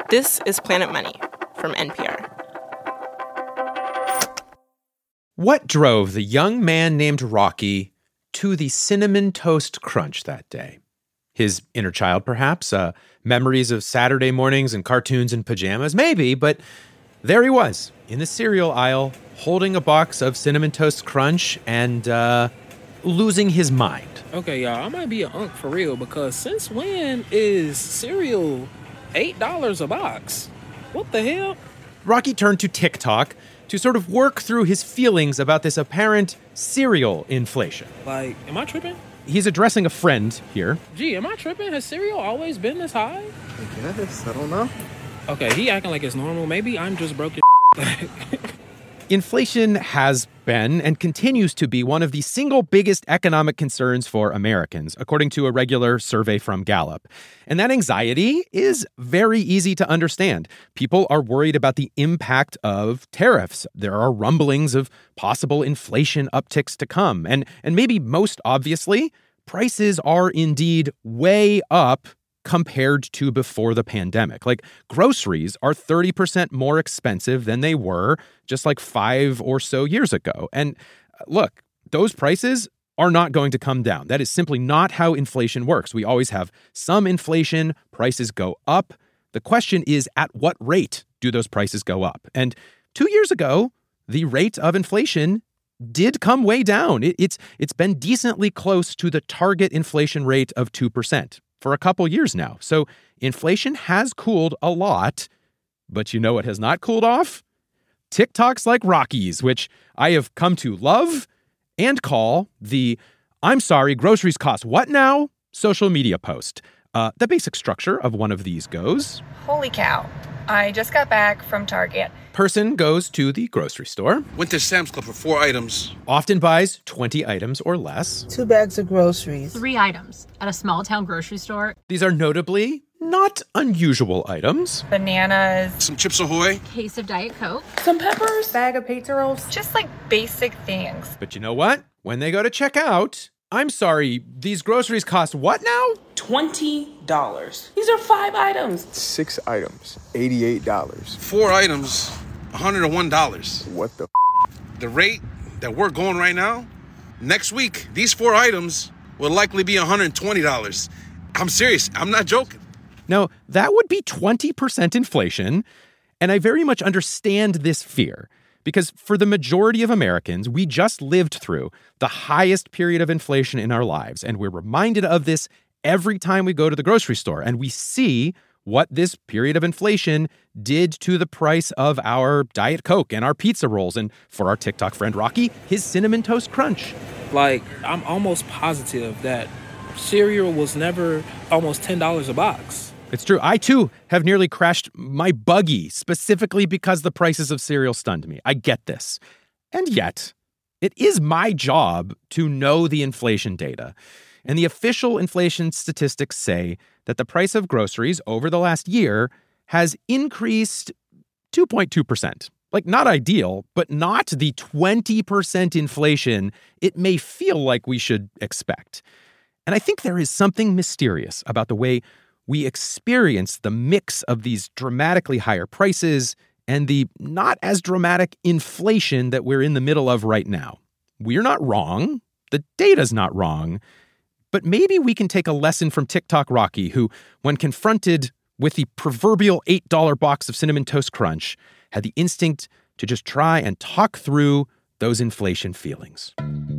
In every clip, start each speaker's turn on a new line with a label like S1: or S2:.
S1: This is Planet Money from NPR.
S2: What drove the young man named Rocky to the Cinnamon Toast Crunch that day? His inner child, perhaps? Memories of Saturday mornings and cartoons and pajamas? Maybe, but there he was in the cereal aisle holding a box of Cinnamon Toast Crunch and losing his mind.
S3: Okay, y'all, I might be an unk for real because since when is cereal $8 a box? What the hell?
S2: Rocky turned to TikTok to sort of work through his feelings about this apparent cereal inflation.
S3: Like, am I tripping?
S2: He's addressing a friend here.
S3: Gee, am I tripping? Has cereal always been this high?
S4: I guess. I don't know.
S3: Okay, he acting like it's normal. Maybe I'm just broke as
S2: Inflation has been and continues to be one of the single biggest economic concerns for Americans, according to a regular survey from Gallup. And that anxiety is very easy to understand. People are worried about the impact of tariffs. There are rumblings of possible inflation upticks to come. And maybe most obviously, prices are indeed way up compared to before the pandemic. Like, groceries are 30% more expensive than they were just like 5 or so years ago. And look, those prices are not going to come down. That is simply not how inflation works. We always have some inflation, prices go up. The question is, at what rate do those prices go up? And 2 years ago, the rate of inflation did come way down. It's been decently close to the target inflation rate of 2%. For a couple years now. So inflation has cooled a lot, but you know what has not cooled off? TikToks like Rocky's, which I have come to love and call the "I'm sorry, groceries cost what now?" social media post. The basic structure of one of these goes,
S5: holy cow, I just got back from Target.
S2: Person goes to the grocery store.
S6: Went to Sam's Club for 4 items.
S2: Often buys 20 items or less.
S7: 2 bags of groceries.
S8: 3 items at a small town grocery store.
S2: These are notably not unusual items.
S5: Bananas.
S6: Some Chips Ahoy.
S8: Case of Diet Coke.
S5: Some peppers. Bag of pizza rolls. Just like basic things.
S2: But you know what? When they go to check out, I'm sorry, these groceries cost what now?
S9: $20. These are 5 items.
S4: 6 items, $88.
S6: 4 items, $101.
S4: What the
S6: The rate that we're going right now, next week, these 4 items will likely be $120. I'm serious. I'm not joking.
S2: Now, that would be 20% inflation, and I very much understand this fear. Because for the majority of Americans, we just lived through the highest period of inflation in our lives, and we're reminded of this every time we go to the grocery store, and we see what this period of inflation did to the price of our Diet Coke and our pizza rolls, and for our TikTok friend Rocky, his Cinnamon Toast Crunch.
S3: Like, I'm almost positive that cereal was never almost $10 a box.
S2: It's true. I, too, have nearly crashed my buggy specifically because the prices of cereal stunned me. I get this. And yet, it is my job to know the inflation data. And the official inflation statistics say that the price of groceries over the last year has increased 2.2%. Like, not ideal, but not the 20% inflation it may feel like we should expect. And I think there is something mysterious about the way we experience the mix of these dramatically higher prices and the not as dramatic inflation that we're in the middle of right now. We're not wrong. The data's not wrong. But maybe we can take a lesson from TikTok Rocky, who, when confronted with the proverbial $8 box of Cinnamon Toast Crunch, had the instinct to just try and talk through those inflation feelings.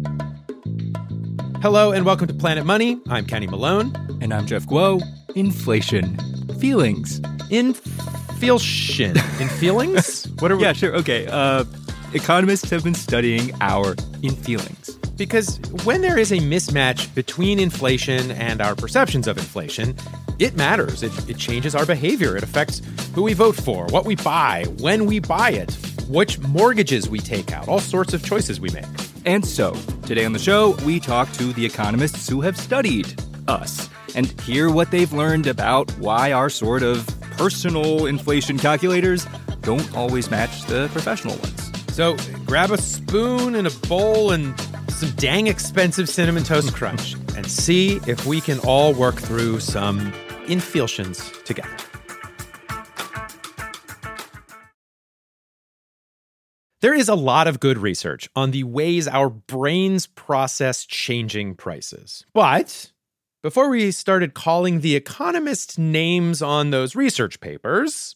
S2: Hello and welcome to Planet Money. I'm Kenny Malone.
S10: And I'm Jeff Guo. Inflation. Feelings.
S2: Inflation. In feelings? What are we?
S10: Yeah, sure. Okay. Economists have been studying our feelings.
S2: Because when there is a mismatch between inflation and our perceptions of inflation, it matters. It changes our behavior. It affects who we vote for, what we buy, when we buy it, which mortgages we take out, all sorts of choices we make.
S10: And so, today on the show, we talk to the economists who have studied us and hear what they've learned about why our sort of personal inflation calculators don't always match the professional ones.
S2: So grab a spoon and a bowl and some dang expensive Cinnamon Toast Crunch and see if we can all work through some inflations together. There is a lot of good research on the ways our brains process changing prices. But before we started calling the economists names on those research papers,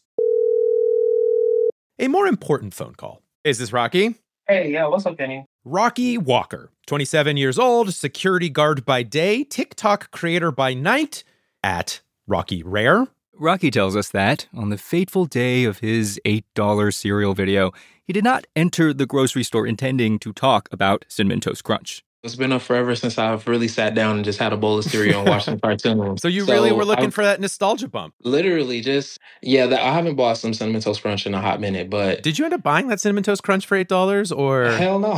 S2: a more important phone call. Is this Rocky?
S7: Hey, yeah, what's up, Kenny?
S2: Rocky Walker, 27 years old, security guard by day, TikTok creator by night, at Rocky Rare.
S10: Rocky tells us that on the fateful day of his $8 cereal video, he did not enter the grocery store intending to talk about Cinnamon Toast Crunch.
S7: It's been forever since I've really sat down and just had a bowl of cereal and watched some cartoons.
S2: So you really were looking for that nostalgia bump?
S7: Literally just, I haven't bought some Cinnamon Toast Crunch in a hot minute, but...
S2: Did you end up buying that Cinnamon Toast Crunch for $8 or...
S7: Hell no.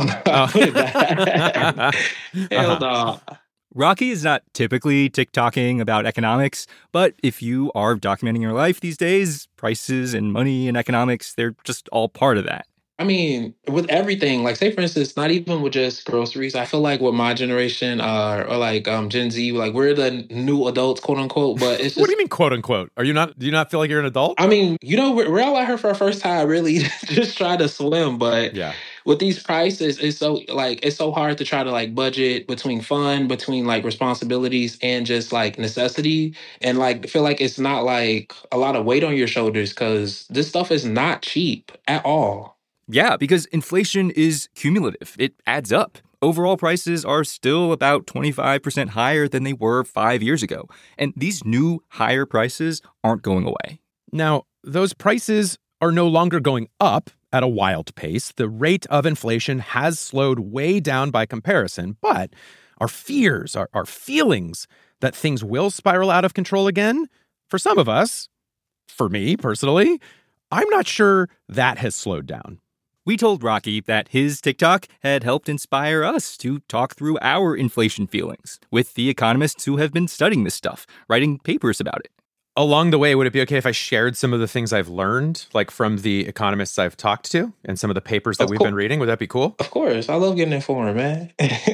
S2: Oh.
S7: Hell no.
S10: Rocky is not typically TikToking about economics, but if you are documenting your life these days, prices and money and economics, they're just all part of that.
S7: I mean, with everything, like say for instance, not even with just groceries. I feel like with my generation or like Gen Z, like we're the new adults, quote unquote. But it's just,
S2: what do you mean, quote unquote? Do you not feel like you're an adult?
S7: I mean, we're all out here for our first time, really, just try to swim. But
S2: yeah,
S7: with these prices, it's so hard to try to like budget between fun, between like responsibilities and just like necessity, and like feel like it's not like a lot of weight on your shoulders because this stuff is not cheap at all.
S10: Yeah, because inflation is cumulative. It adds up. Overall prices are still about 25% higher than they were 5 years ago. And these new higher prices aren't going away.
S2: Now, those prices are no longer going up at a wild pace. The rate of inflation has slowed way down by comparison. But our fears, our feelings that things will spiral out of control again, for some of us, for me personally, I'm not sure that has slowed down.
S10: We told Rocky that his TikTok had helped inspire us to talk through our inflation feelings with the economists who have been studying this stuff, writing papers about it.
S2: Along the way, would it be okay if I shared some of the things I've learned, like from the economists I've talked to and some of the papers that we've been reading? Would that be cool?
S7: Of course. I love getting informed, man.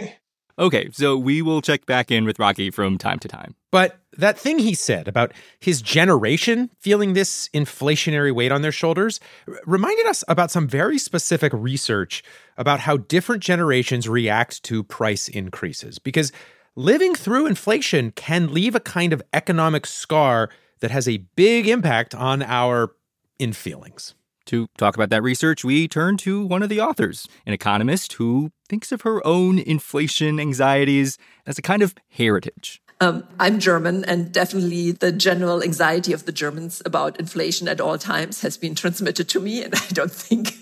S10: Okay, so we will check back in with Rocky from time to time.
S2: But that thing he said about his generation feeling this inflationary weight on their shoulders reminded us about some very specific research about how different generations react to price increases. Because living through inflation can leave a kind of economic scar that has a big impact on our feelings.
S10: To talk about that research, we turn to one of the authors, an economist who thinks of her own inflation anxieties as a kind of heritage.
S11: I'm German, and definitely the general anxiety of the Germans about inflation at all times has been transmitted to me, and I don't think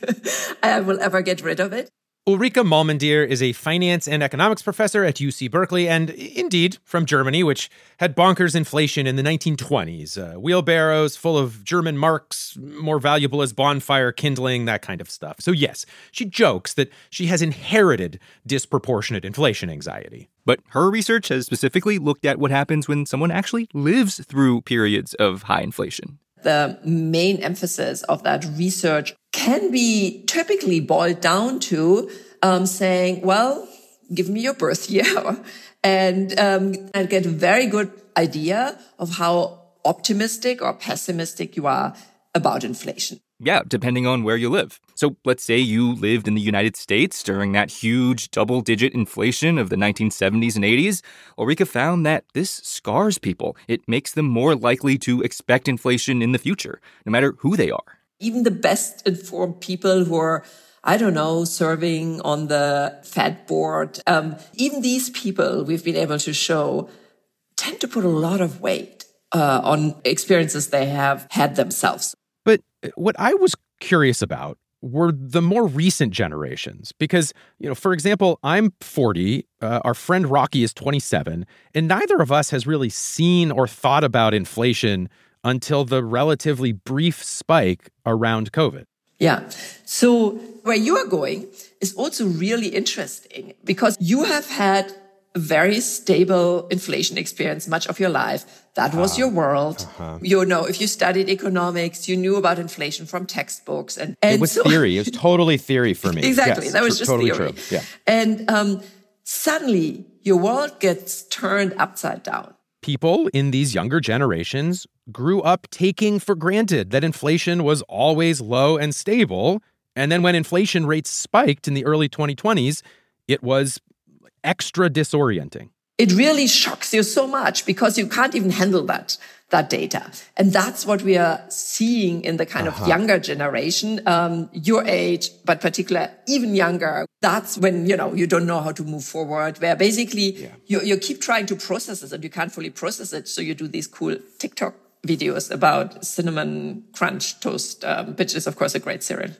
S11: I will ever get rid of it.
S2: Ulrike Malmendier is a finance and economics professor at UC Berkeley and, indeed, from Germany, which had bonkers inflation in the 1920s. Wheelbarrows full of German marks, more valuable as bonfire kindling, that kind of stuff. So yes, she jokes that she has inherited disproportionate inflation anxiety.
S10: But her research has specifically looked at what happens when someone actually lives through periods of high inflation.
S11: The main emphasis of that research can be typically boiled down to saying, well, give me your birth year and get a very good idea of how optimistic or pessimistic you are about inflation.
S10: Yeah, depending on where you live. So let's say you lived in the United States during that huge double-digit inflation of the 1970s and 80s. Ulrike found that this scars people. It makes them more likely to expect inflation in the future, no matter who they are.
S11: Even the best informed people who are, serving on the Fed board, even these people we've been able to show tend to put a lot of weight on experiences they have had themselves.
S2: But what I was curious about were the more recent generations. Because, for example, I'm 40, our friend Rocky is 27, and neither of us has really seen or thought about inflation until the relatively brief spike around COVID.
S11: Yeah. So where you are going is also really interesting because you have had a very stable inflation experience much of your life. That was your world. If you studied economics, you knew about inflation from textbooks. And
S2: it was theory. It was totally theory for me.
S11: Exactly.
S2: Yes,
S11: that was just
S2: totally
S11: theory.
S2: True. Yeah.
S11: And suddenly your world gets turned upside down.
S2: People in these younger generations grew up taking for granted that inflation was always low and stable, And then when inflation rates spiked in the early 2020s, it was extra disorienting.
S11: It really shocks you so much because you can't even handle that data. And that's what we are seeing in the kind of younger generation, your age, but particularly even younger. That's when, you don't know how to move forward, where basically you keep trying to process it and you can't fully process it. So you do these cool TikTok videos about cinnamon crunch toast, which is, of course, a great cereal.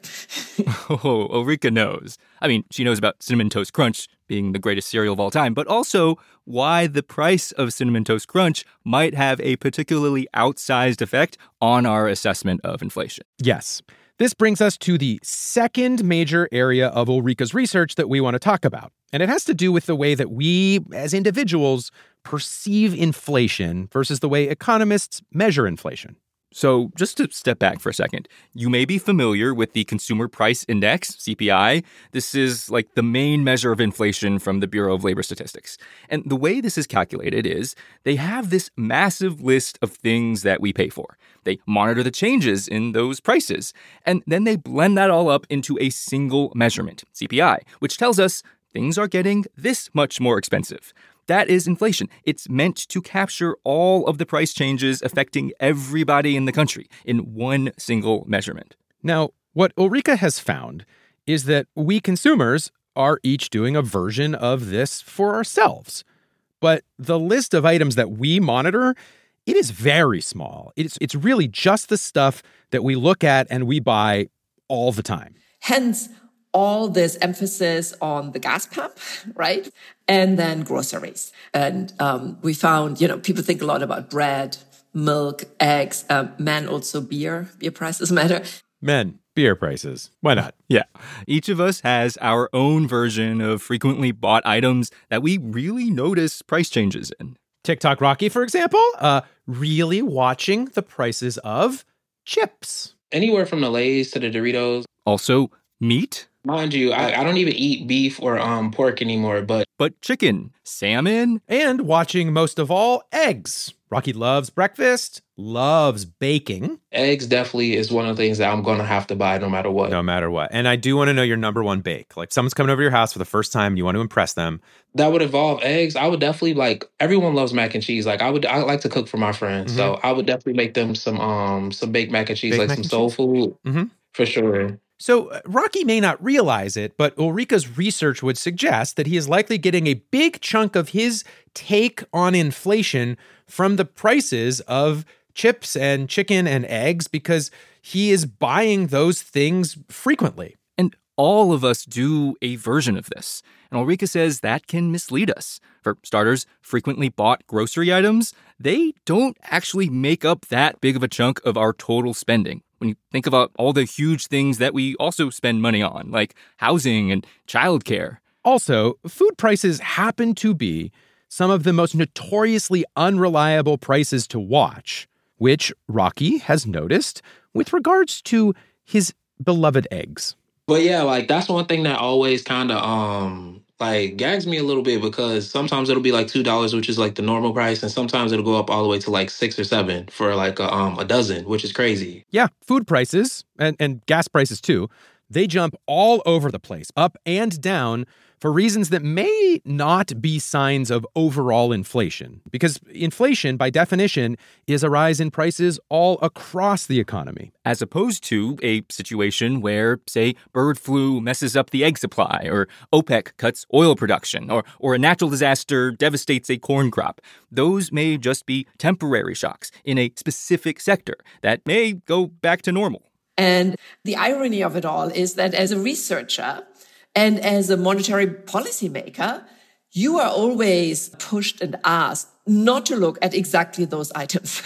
S10: Oh, Ulrika knows. I mean, she knows about Cinnamon Toast Crunch being the greatest cereal of all time, but also why the price of Cinnamon Toast Crunch might have a particularly outsized effect on our assessment of inflation.
S2: Yes. This brings us to the second major area of Ulrika's research that we want to talk about. And it has to do with the way that we, as individuals, perceive inflation versus the way economists measure inflation.
S10: So just to step back for a second, you may be familiar with the Consumer Price Index, CPI. This is like the main measure of inflation from the Bureau of Labor Statistics. And the way this is calculated is they have this massive list of things that we pay for. They monitor the changes in those prices, and then they blend that all up into a single measurement, CPI, which tells us things are getting this much more expensive. That is inflation. It's meant to capture all of the price changes affecting everybody in the country in one single measurement.
S2: Now, what Ulrika has found is that we consumers are each doing a version of this for ourselves. But the list of items that we monitor, it is very small. It's really just the stuff that we look at and we buy all the time.
S11: Hence, all this emphasis on the gas pump, right? And then groceries. And we found, people think a lot about bread, milk, eggs, men also beer prices matter.
S2: Men, beer prices. Why not?
S10: Yeah. Each of us has our own version of frequently bought items that we really notice price changes in.
S2: TikTok Rocky, for example, really watching the prices of chips.
S7: Anywhere from the Lay's to the Doritos.
S10: Also, meat.
S7: Mind you, I don't even eat beef or pork anymore, but
S10: chicken, salmon,
S2: and watching most of all, eggs. Rocky loves breakfast, loves baking.
S7: Eggs definitely is one of the things that I'm going to have to buy no matter what.
S2: No matter what. And I do want to know your number one bake. Like someone's coming over your house for the first time, you want to impress them.
S7: That would involve eggs. I would definitely everyone loves mac and cheese. I like to cook for my friends. Mm-hmm. So I would definitely make them some baked mac and cheese, some soul food for sure.
S2: So Rocky may not realize it, but Ulrika's research would suggest that he is likely getting a big chunk of his take on inflation from the prices of chips and chicken and eggs because he is buying those things frequently.
S10: And all of us do a version of this. And Ulrika says that can mislead us. For starters, frequently bought grocery items, they don't actually make up that big of a chunk of our total spending. When you think about all the huge things that we also spend money on, like housing and childcare.
S2: Also, food prices happen to be some of the most notoriously unreliable prices to watch, which Rocky has noticed with regards to his beloved eggs.
S7: But yeah, that's one thing that always kind of gags me a little bit because sometimes it'll be $2, which is the normal price, and sometimes it'll go up all the way to $6 or $7 for a dozen, which is crazy.
S2: Yeah, food prices and gas prices too, they jump all over the place, up and down, for reasons that may not be signs of overall inflation. Because inflation, by definition, is a rise in prices all across the economy.
S10: As opposed to a situation where, say, bird flu messes up the egg supply, or OPEC cuts oil production, or a natural disaster devastates a corn crop. Those may just be temporary shocks in a specific sector that may go back to normal.
S11: And the irony of it all is that as a researcher, and as a monetary policymaker, you are always pushed and asked not to look at exactly those items,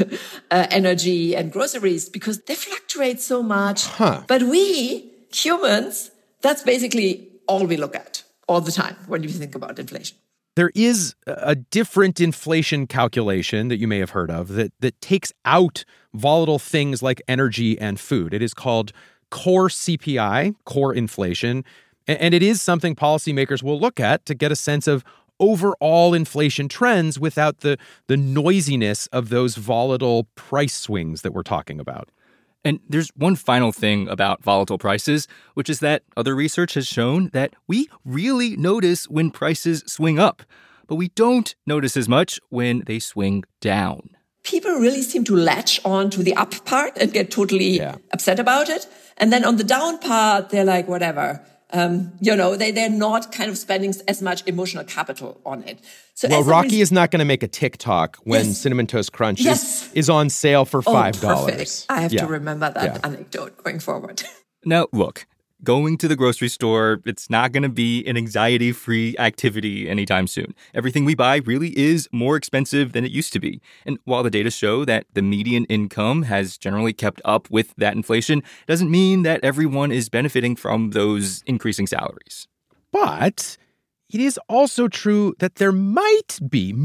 S11: energy and groceries, because they fluctuate so much. But we, humans, that's basically all we look at all the time when you think about inflation.
S2: There is a different inflation calculation that you may have heard of that takes out volatile things like energy and food. It is called core CPI, core inflation. And it is something policymakers will look at to get a sense of overall inflation trends without the noisiness of those volatile price swings that we're talking about.
S10: And there's one final thing about volatile prices, which is that other research has shown that we really notice when prices swing up, but we don't notice as much when they swing down.
S11: People really seem to latch on to the up part and get totally upset about it. And then on the down part, they're like, whatever. They're not kind of spending as much emotional capital on it. So
S2: Rocky is not going to make a TikTok when Cinnamon Toast Crunch is on sale for $5.
S11: Perfect. I have to remember that anecdote going forward.
S10: Now, look, going to the grocery store, it's not going to be an anxiety-free activity anytime soon. Everything we buy really is more expensive than it used to be. And while the data show that the median income has generally kept up with that inflation, it doesn't mean that everyone is benefiting from those increasing salaries.
S2: But it is also true that there might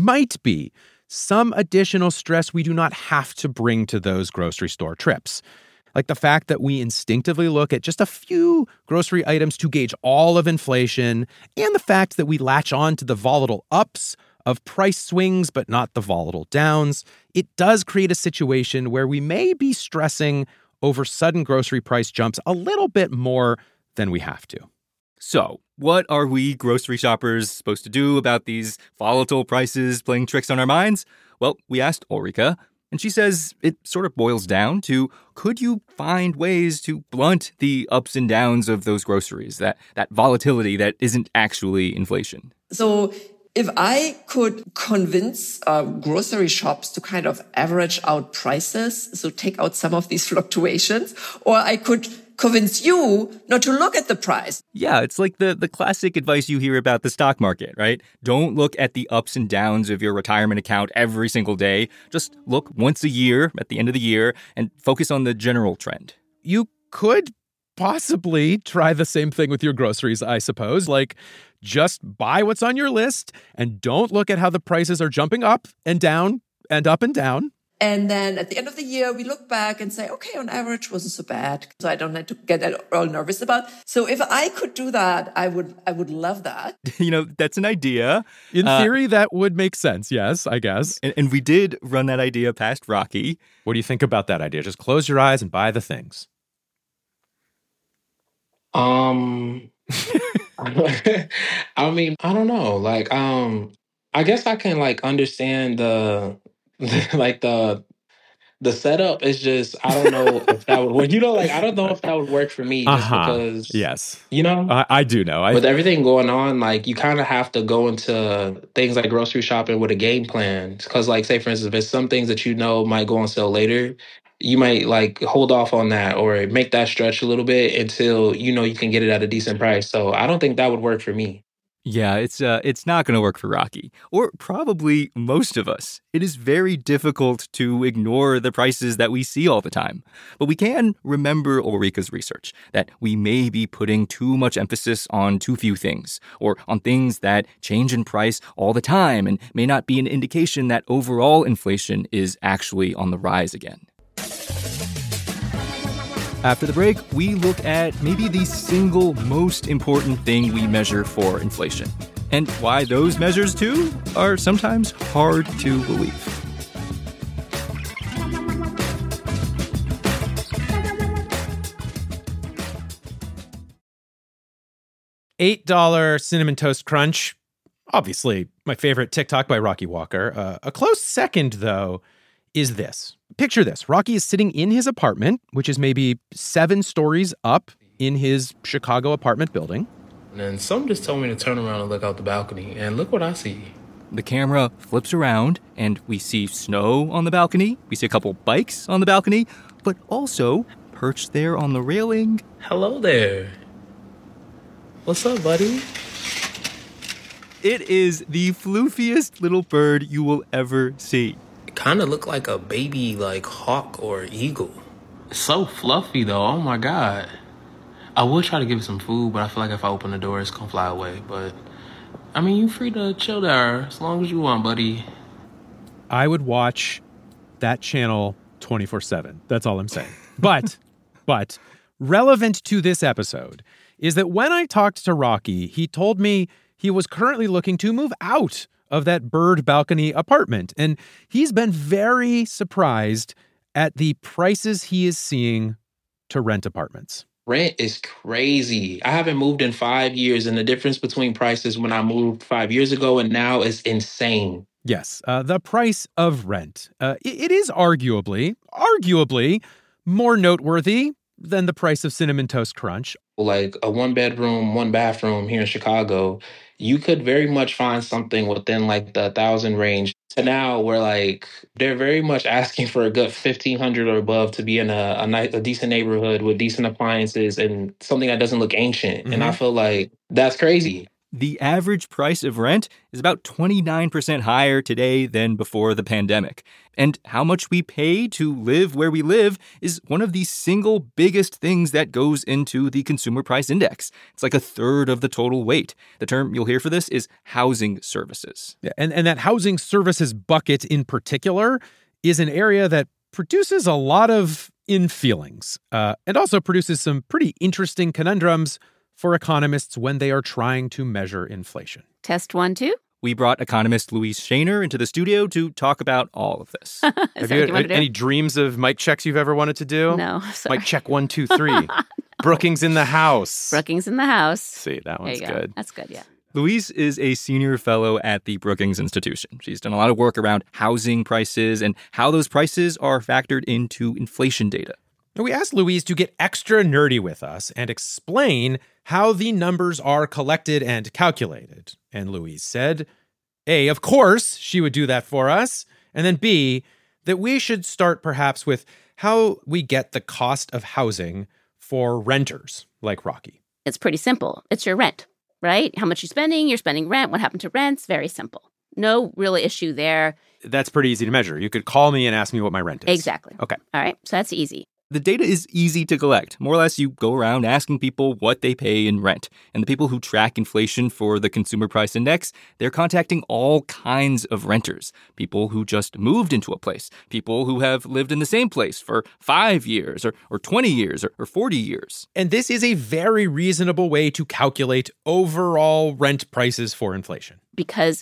S2: be some additional stress we do not have to bring to those grocery store trips. Like the fact that we instinctively look at just a few grocery items to gauge all of inflation, and the fact that we latch on to the volatile ups of price swings but not the volatile downs. It does create a situation where we may be stressing over sudden grocery price jumps a little bit more than we have to.
S10: So, what are we grocery shoppers supposed to do about these volatile prices playing tricks on our minds? Well, we asked Ulrika, and she says it sort of boils down to, could you find ways to blunt the ups and downs of those groceries, that volatility that isn't actually inflation?
S11: So if I could convince grocery shops to kind of average out prices, so take out some of these fluctuations, or I could convince you not to look at the price.
S10: Yeah, it's like the classic advice you hear about the stock market, right? Don't look at the ups and downs of your retirement account every single day. Just look once a year at the end of the year and focus on the general trend.
S2: You could possibly try the same thing with your groceries, I suppose. Like, just buy what's on your list and don't look at how the prices are jumping up and down and up and down.
S11: And then at the end of the year, we look back and say, okay, on average, wasn't so bad. So I don't have to get all nervous about. So if I could do that, I would love that.
S10: That's an idea.
S2: In theory, that would make sense. Yes, I guess.
S10: And we did run that idea past Rocky.
S2: What do you think about that idea? Just close your eyes and buy the things.
S7: I mean, I don't know. Like, I guess I can understand the setup is just, I don't know if that would work. I don't know if that would work for me just because,
S2: yes,
S7: I
S2: do know.
S7: With everything going on, you kind of have to go into things like grocery shopping with a game plan. Because say, for instance, if there's some things that might go on sale later, you might hold off on that or make that stretch a little bit until, you can get it at a decent price. So I don't think that would work for me.
S10: Yeah, it's not going to work for Rocky, or probably most of us. It is very difficult to ignore the prices that we see all the time. But we can remember Ulrika's research, that we may be putting too much emphasis on too few things, or on things that change in price all the time and may not be an indication that overall inflation is actually on the rise again. After the break, we look at maybe the single most important thing we measure for inflation, and why those measures, too, are sometimes hard to believe.
S2: $8 Cinnamon Toast Crunch. Obviously, my favorite TikTok by Rocky Walker. A close second, though, is this. Picture this. Rocky is sitting in his apartment, which is maybe 7 stories up in his Chicago apartment building.
S7: And then someone just told me to turn around and look out the balcony, and look what I see.
S10: The camera flips around, and we see snow on the balcony. We see a couple bikes on the balcony, but also, perched there on the railing...
S7: Hello there. What's up, buddy?
S10: It is the floofiest little bird you will ever see.
S7: Kind of look like a baby hawk or eagle. It's so fluffy though. Oh my god. I would try to give it some food, but I feel like if I open the door it's gonna fly away. But I mean, you're free to chill there as long as you want, buddy.
S2: I would watch that channel 24/7. That's all I'm saying. But relevant to this episode is that when I talked to Rocky, he told me he was currently looking to move out of that bird balcony apartment. And he's been very surprised at the prices he is seeing to rent apartments.
S7: Rent is crazy. I haven't moved in 5 years, and the difference between prices when I moved 5 years ago and now is insane.
S2: Yes, the price of rent. It is arguably more noteworthy than the price of Cinnamon Toast Crunch.
S7: Like a 1-bedroom, 1-bathroom here in Chicago, you could very much find something within like the 1,000 range. To now, where like they're very much asking for a good 1,500 or above to be in a decent neighborhood with decent appliances and something that doesn't look ancient. And I feel like that's crazy.
S10: The average price of rent is about 29% higher today than before the pandemic. And how much we pay to live where we live is one of the single biggest things that goes into the Consumer Price Index. It's like a third of the total weight. The term you'll hear for this is housing services.
S2: Yeah, and that housing services bucket in particular is an area that produces a lot of in-feelings and also produces some pretty interesting conundrums for economists when they are trying to measure inflation.
S12: Test 1, 2.
S10: We brought economist Louise Shaner into the studio to talk about all of this.
S2: Have you had any dreams of mic checks you've ever wanted to do?
S12: No, sorry.
S2: Mic check 1, 2, 3. Brookings in the house.
S12: Brookings in the house.
S2: See, that one's good.
S12: That's good, yeah.
S10: Louise is a senior fellow at the Brookings Institution. She's done a lot of work around housing prices and how those prices are factored into inflation data.
S2: We asked Louise to get extra nerdy with us and explain how the numbers are collected and calculated. And Louise said, A, of course she would do that for us, and then B, that we should start perhaps with how we get the cost of housing for renters like Rocky.
S12: It's pretty simple. It's your rent, right? How much you're spending rent, what happened to rents, very simple. No real issue there.
S2: That's pretty easy to measure. You could call me and ask me what my rent is.
S12: Exactly.
S2: Okay.
S12: All right, so that's easy.
S10: The data is easy to collect. More or less, you go around asking people what they pay in rent. And the people who track inflation for the Consumer Price Index, they're contacting all kinds of renters. People who just moved into a place. People who have lived in the same place for 5 years or 20 years or 40 years.
S2: And this is a very reasonable way to calculate overall rent prices for inflation.
S12: Because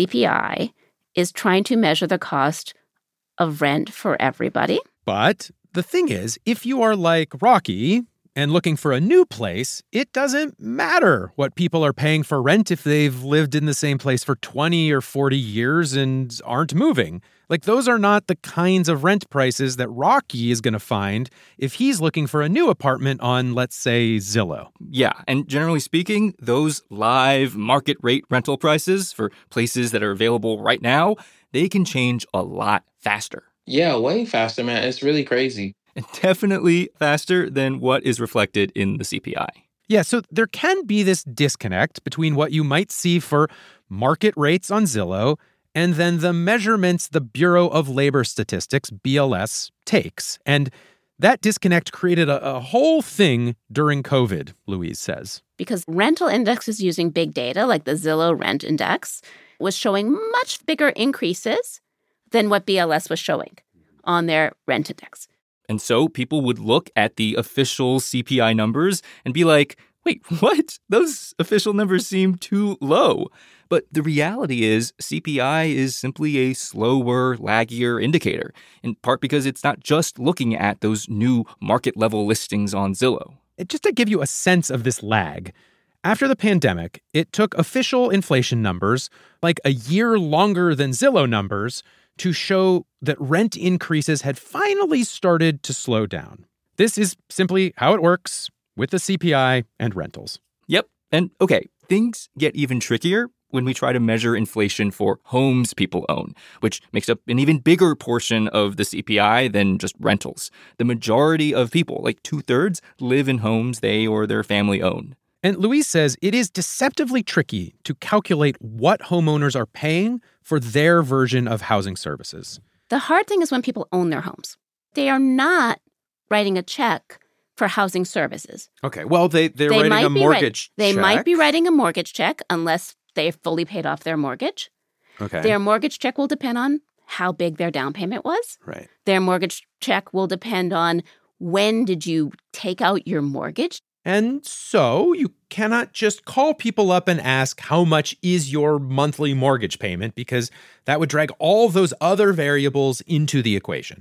S12: CPI is trying to measure the cost of rent for everybody.
S2: But the thing is, if you are like Rocky and looking for a new place, it doesn't matter what people are paying for rent if they've lived in the same place for 20 or 40 years and aren't moving. Like, those are not the kinds of rent prices that Rocky is going to find if he's looking for a new apartment on, let's say, Zillow.
S10: Yeah, and generally speaking, those live market rate rental prices for places that are available right now, they can change a lot faster.
S7: Yeah, way faster, man. It's really crazy.
S10: And definitely faster than what is reflected in the CPI.
S2: Yeah, so there can be this disconnect between what you might see for market rates on Zillow and then the measurements the Bureau of Labor Statistics, BLS, takes. And that disconnect created a whole thing during COVID, Louise says.
S12: Because rental indexes using big data, like the Zillow Rent Index, was showing much bigger increases than what BLS was showing on their rent index.
S10: And so people would look at the official CPI numbers and be like, wait, what? Those official numbers seem too low. But the reality is CPI is simply a slower, laggier indicator, in part because it's not just looking at those new market-level listings on Zillow.
S2: Just to give you a sense of this lag, after the pandemic, it took official inflation numbers, like a year longer than Zillow numbers, to show that rent increases had finally started to slow down. This is simply how it works with the CPI and rentals.
S10: Yep. And okay, things get even trickier when we try to measure inflation for homes people own, which makes up an even bigger portion of the CPI than just rentals. The majority of people, like 2/3, live in homes they or their family own.
S2: And Louise says it is deceptively tricky to calculate what homeowners are paying for their version of housing services.
S12: The hard thing is when people own their homes. They are not writing a check for housing services.
S2: Okay, well, they're writing a mortgage check.
S12: They might be writing a mortgage check unless they've fully paid off their mortgage.
S2: Okay.
S12: Their mortgage check will depend on how big their down payment was.
S2: Right.
S12: Their mortgage check will depend on when did you take out your mortgage.
S2: And so you cannot just call people up and ask how much is your monthly mortgage payment, because that would drag all those other variables into the equation.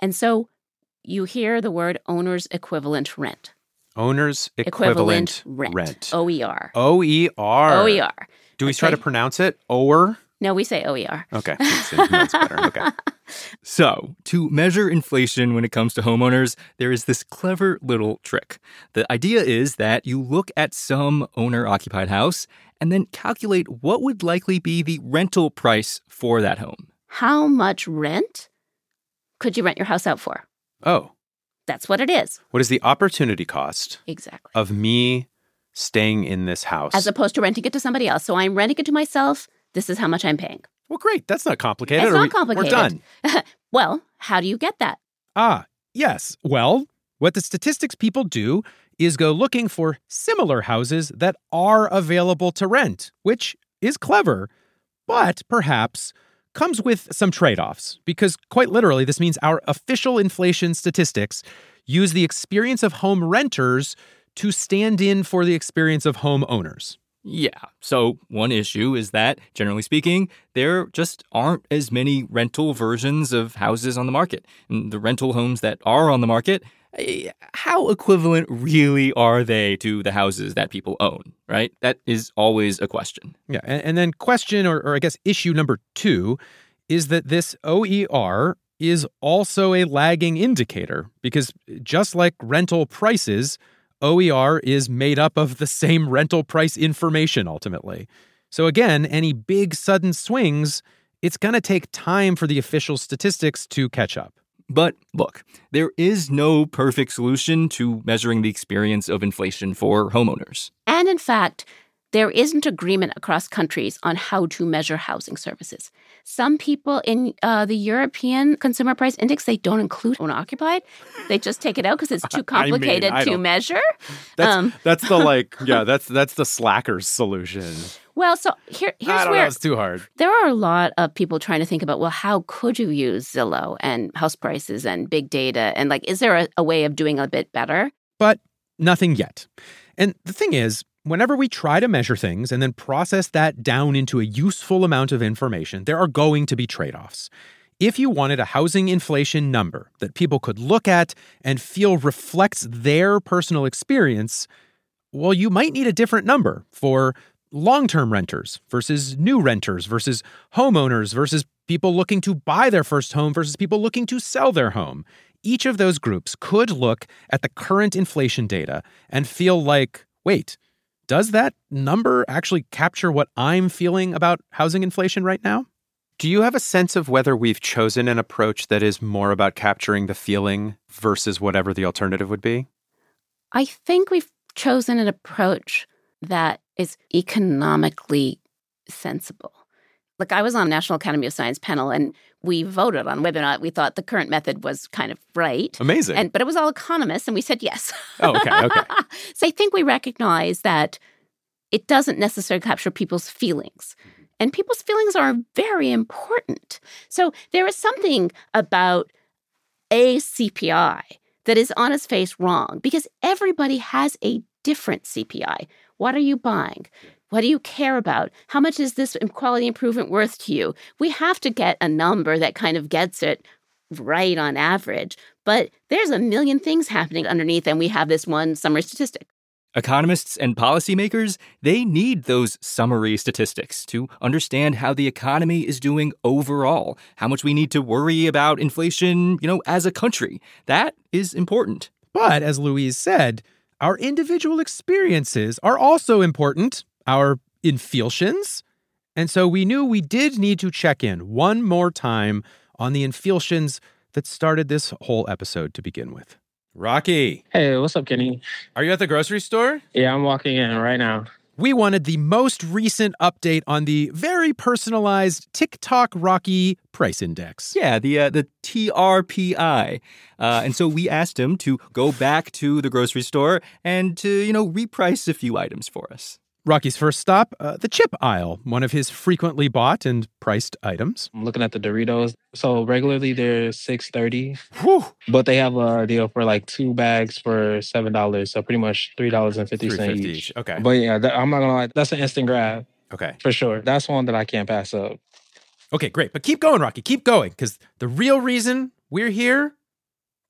S12: And so you hear the word owner's equivalent rent.
S2: Owner's equivalent rent.
S12: OER.
S2: OER.
S12: OER.
S2: Do we try to pronounce it? OER?
S12: No, we say OER.
S2: Okay. That's better. Okay.
S10: So, to measure inflation when it comes to homeowners, there is this clever little trick. The idea is that you look at some owner-occupied house and then calculate what would likely be the rental price for that home.
S12: How much rent could you rent your house out for?
S2: Oh.
S12: That's what it is.
S2: What is the opportunity cost
S12: Exactly.
S2: of me staying in this house?
S12: As opposed to renting it to somebody else. So I'm renting it to myself. This is how much I'm paying.
S2: Well, great. That's not complicated.
S12: It's not complicated.
S2: We're done.
S12: Well, how do you get that?
S2: Yes. Well, what the statistics people do is go looking for similar houses that are available to rent, which is clever, but perhaps comes with some trade-offs, because quite literally, this means our official inflation statistics use the experience of home renters to stand in for the experience of home owners.
S10: Yeah, so one issue is that, generally speaking, there just aren't as many rental versions of houses on the market. And the rental homes that are on the market, how equivalent really are they to the houses that people own, right? That is always a question.
S2: Yeah, and then question, or I guess issue number 2, is that this OER is also a lagging indicator, because just like rental prices, OER is made up of the same rental price information ultimately. So again, any big sudden swings, it's going to take time for the official statistics to catch up.
S10: But look, there is no perfect solution to measuring the experience of inflation for homeowners.
S12: And in fact, there isn't agreement across countries on how to measure housing services. Some people in the European Consumer Price Index, they don't include owner-occupied. They just take it out because it's too complicated to measure.
S2: That's the that's the slackers solution.
S12: Well, so here's
S2: I don't
S12: where
S2: know, it's too hard.
S12: There are a lot of people trying to think about, well, how could you use Zillow and house prices and big data? And is there a way of doing a bit better?
S2: But nothing yet. And the thing is, whenever we try to measure things and then process that down into a useful amount of information, there are going to be trade-offs. If you wanted a housing inflation number that people could look at and feel reflects their personal experience, well, you might need a different number for long-term renters versus new renters versus homeowners versus people looking to buy their first home versus people looking to sell their home. Each of those groups could look at the current inflation data and feel like, wait, does that number actually capture what I'm feeling about housing inflation right now? Do you have a sense of whether we've chosen an approach that is more about capturing the feeling versus whatever the alternative would be?
S12: I think we've chosen an approach that is economically sensible. I was on National Academy of Science panel, and we voted on whether or not we thought the current method was kind of right.
S2: Amazing.
S12: But it was all economists, and we said yes.
S2: Oh, okay.
S12: So I think we recognize that it doesn't necessarily capture people's feelings. And people's feelings are very important. So there is something about a CPI that is on its face wrong, because everybody has a different CPI. What are you buying? What do you care about? How much is this quality improvement worth to you? We have to get a number that kind of gets it right on average. But there's a million things happening underneath, and we have this one summary statistic.
S10: Economists and policymakers, they need those summary statistics to understand how the economy is doing overall, how much we need to worry about inflation, as a country. That is important.
S2: But as Louise said, our individual experiences are also important. Our inflations. And so we knew we did need to check in one more time on the inflations that started this whole episode to begin with. Rocky.
S7: Hey, what's up, Kenny?
S2: Are you at the grocery store?
S7: Yeah, I'm walking in right now.
S2: We wanted the most recent update on the very personalized TikTok Rocky price index.
S10: Yeah, the TRPI. And so we asked him to go back to the grocery store and to, reprice a few items for us.
S2: Rocky's first stop, the chip aisle, one of his frequently bought and priced items.
S7: I'm looking at the Doritos. So regularly they're $6.30.
S2: Whew.
S7: But they have a deal for 2 bags for $7. So pretty much $3.50 each.
S2: Okay.
S7: But yeah, I'm not gonna lie, that's an instant grab.
S2: Okay.
S7: For sure. That's one that I can't pass up.
S2: Okay, great. But keep going, Rocky. Keep going. Because the real reason we're here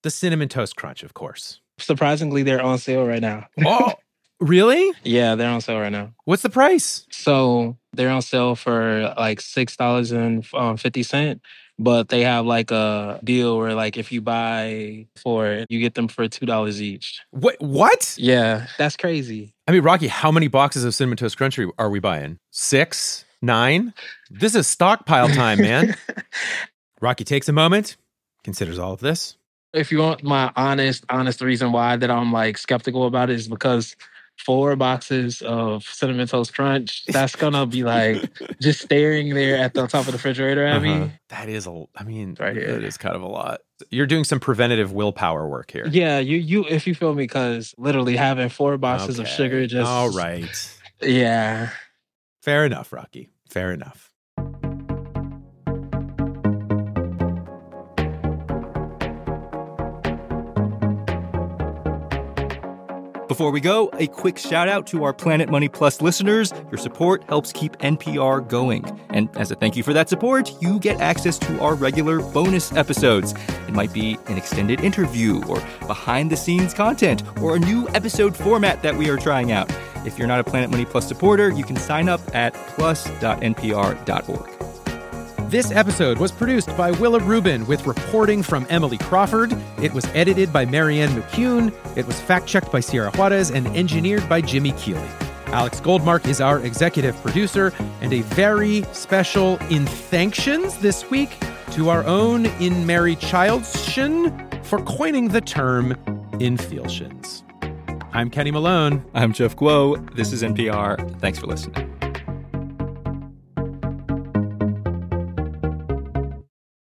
S2: The Cinnamon Toast Crunch, of course.
S7: Surprisingly, they're on sale right now.
S2: Oh, really?
S7: Yeah, they're on sale right now.
S2: What's the price?
S7: So they're on sale for like $6.50, but they have like a deal where like if you buy 4, you get them for $2 each.
S2: What?
S7: Yeah, that's crazy.
S2: I mean, Rocky, how many boxes of Cinnamon Toast Crunch are we buying? 6? 9? This is stockpile time, man. Rocky takes a moment, considers all of this.
S7: If you want my honest reason why that I'm like skeptical about it is because 4 boxes of Cinnamon Toast Crunch, that's gonna be like just staring there at the top of the refrigerator at me.
S2: That is
S7: right here.
S2: It is kind of a lot. You're doing some preventative willpower work here.
S7: Yeah, you if you feel me, because literally having 4 boxes of sugar just...
S2: All right.
S7: Yeah.
S2: Fair enough, Rocky. Fair enough.
S10: Before we go, a quick shout out to our Planet Money Plus listeners. Your support helps keep NPR going. And as a thank you for that support, you get access to our regular bonus episodes. It might be an extended interview or behind the scenes content or a new episode format that we are trying out. If you're not a Planet Money Plus supporter, you can sign up at plus.npr.org.
S2: This episode was produced by Willa Rubin with reporting from Emily Crawford. It was edited by Marianne McCune. It was fact-checked by Sierra Juarez and engineered by Jimmy Keeley. Alex Goldmark is our executive producer, and a very special in-thanktions this week to our own In Mary Childshin for coining the term infletions. I'm Kenny Malone.
S10: I'm Jeff Guo. This is NPR. Thanks for listening.